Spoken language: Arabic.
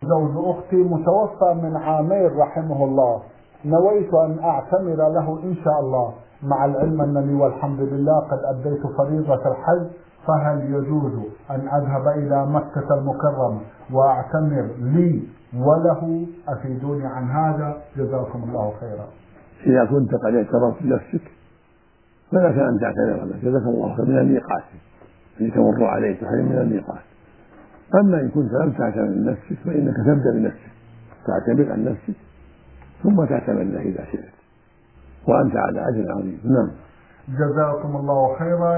زوج أختي متوفى من عامين رحمه الله، نويت أن أعتمر له إن شاء الله، مع العلم أنني والحمد لله قد أديت فريضة الحج، فهل يجوز أن أذهب إلى مكة المكرمة وأعتمر لي وله؟ أفيدوني عن هذا جزاكم الله خيرا. إذا كنت قد اعترفت بنفسك فلك أن تعتمر لك جزاك الله خيرا من الميقات الذي تمر عليه تحرم من الميقات. أما إن كنت لم تعتمر بنفسك فإنك تبدأ بنفسك، تعتمر عن نفسك ثم تعتمر له إذا شئت، وأنت على أجر عظيم. نعم. جزاكم الله خيرا.